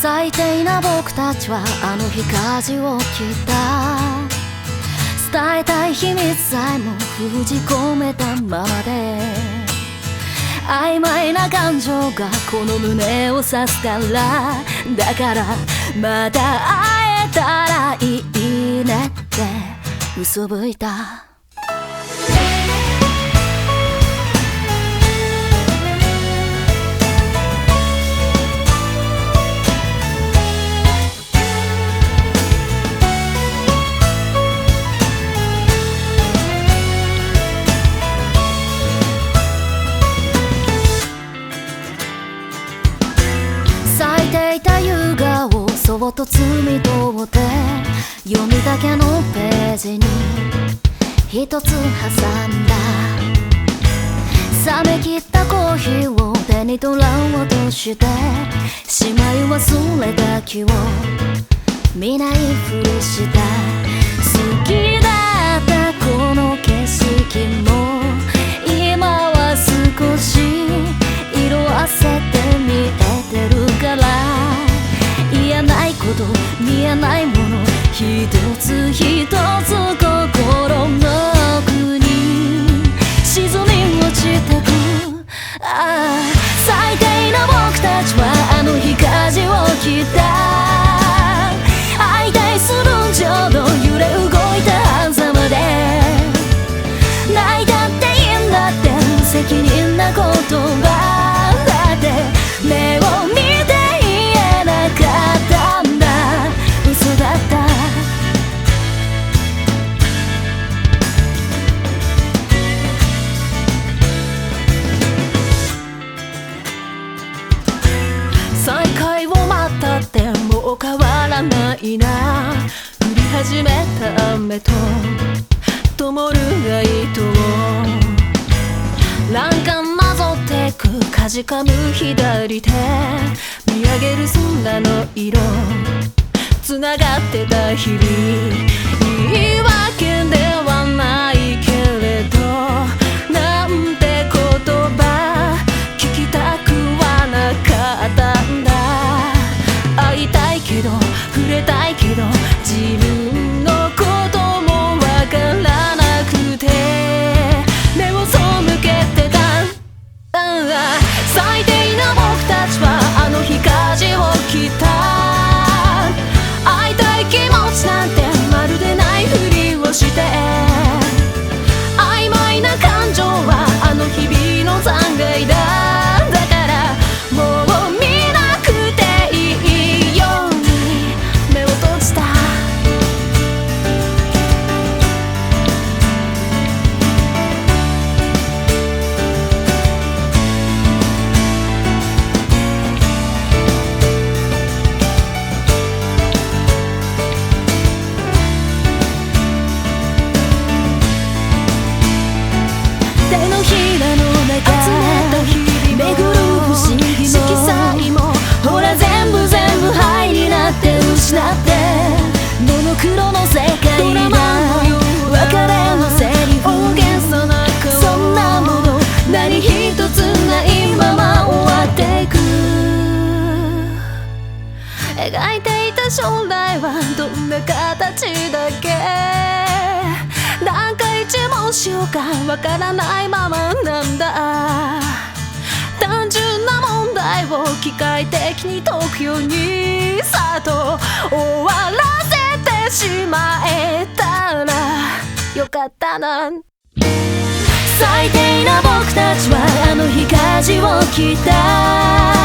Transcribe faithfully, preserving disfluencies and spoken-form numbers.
最低な僕たちはあの日舵を切った。伝えたい秘密さえも封じ込めたままで、曖昧な感情がこの胸を刺すから、だからまた会えたらいいねって嘘吹いた。咲いていた優雅をそっと摘み取って、読みだけのページに一つ挟んだ。冷め切ったコーヒーを手に取らんとして、しまい忘れた気を見ないふりした。好きだったこの景色も今は少し色あせて見えてるから、言えないこと見えないもの一つ一つ心の奥に沈み落ちてく。ああ最低な僕たちはあの日舵を切った。相対するちょうど揺れ動いた狭間で、泣いたっていいんだって責任な言葉だって目を見て言えなかったんだ。嘘だった。再会を待ったってもう変わらないな。降り始めた雨と灯る街灯、欄干なぞってくかじかむ左手、見上げる空の色つながってた日々。言い訳ではないけれどなんて言葉聞きたくはなかったんだ。会いたいけど触れたいけど自分のこともわからなくて目を背けてた。最低な僕たちはあの日舵を切った。会いたい気持ちなんてまるでないふりをして、曖昧な感情はあの日々の残骸だ。だからもう見なくていいように目を閉じた。手のひらの中集めた日々巡る不思議の色彩もほら全部全部灰になって失ってモノクロの世界が別れのセリフ大げさな顔、そんなもの何一つないまま終わっていく。描いていた将来はどんな形だっけ、何回注文しようかわからないままなんだ。単純な問題を機械的に解くようにさっと終わらせてしまえたらよかったな。最低な僕たちはあの日舵を切った。